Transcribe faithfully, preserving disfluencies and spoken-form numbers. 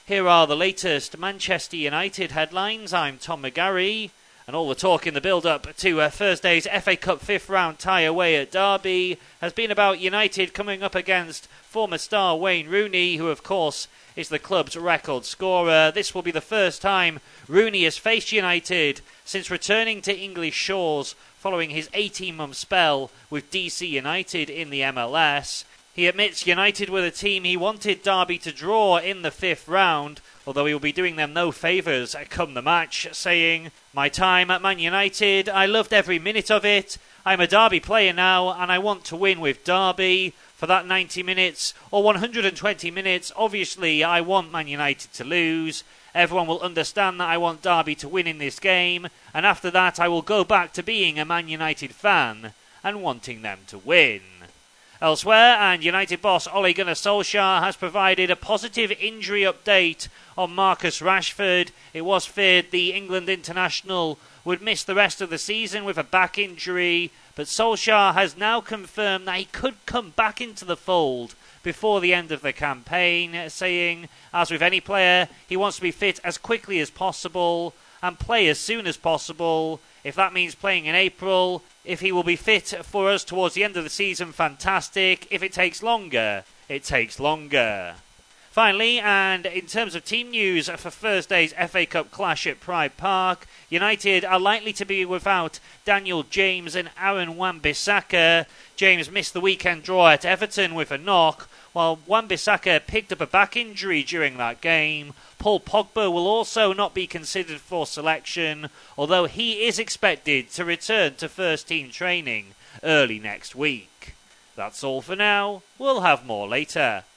Here are the latest Manchester United headlines. I'm Tom McGarry, and all the talk in the build-up to uh, Thursday's F A Cup fifth round tie away at Derby has been about United coming up against former star Wayne Rooney, who of course is the club's record scorer. This will be the first time Rooney has faced United since returning to English shores following his eighteen-month spell with D C United in the M L S. He admits United were the team he wanted Derby to draw in the fifth round, although he will be doing them no favours come the match, saying, "My time at Man United, I loved every minute of it. I'm a Derby player now and I want to win with Derby. For that ninety minutes or one hundred twenty minutes, obviously I want Man United to lose. Everyone will understand that I want Derby to win in this game, and after that I will go back to being a Man United fan and wanting them to win." Elsewhere, and United boss Ole Gunnar Solskjaer has provided a positive injury update on Marcus Rashford. It was feared the England international would miss the rest of the season with a back injury, but Solskjaer has now confirmed that he could come back into the fold before the end of the campaign, saying, as with any player, he wants to be fit as quickly as possible and play as soon as possible. If that means playing in April, if he will be fit for us towards the end of the season, fantastic. If it takes longer, it takes longer. Finally, and in terms of team news for Thursday's F A Cup clash at Pride Park, United are likely to be without Daniel James and Aaron Wan-Bissaka. James missed the weekend draw at Everton with a knock, while Wan-Bissaka picked up a back injury during that game. Paul Pogba will also not be considered for selection, although he is expected to return to first-team training early next week. That's all for now. We'll have more later.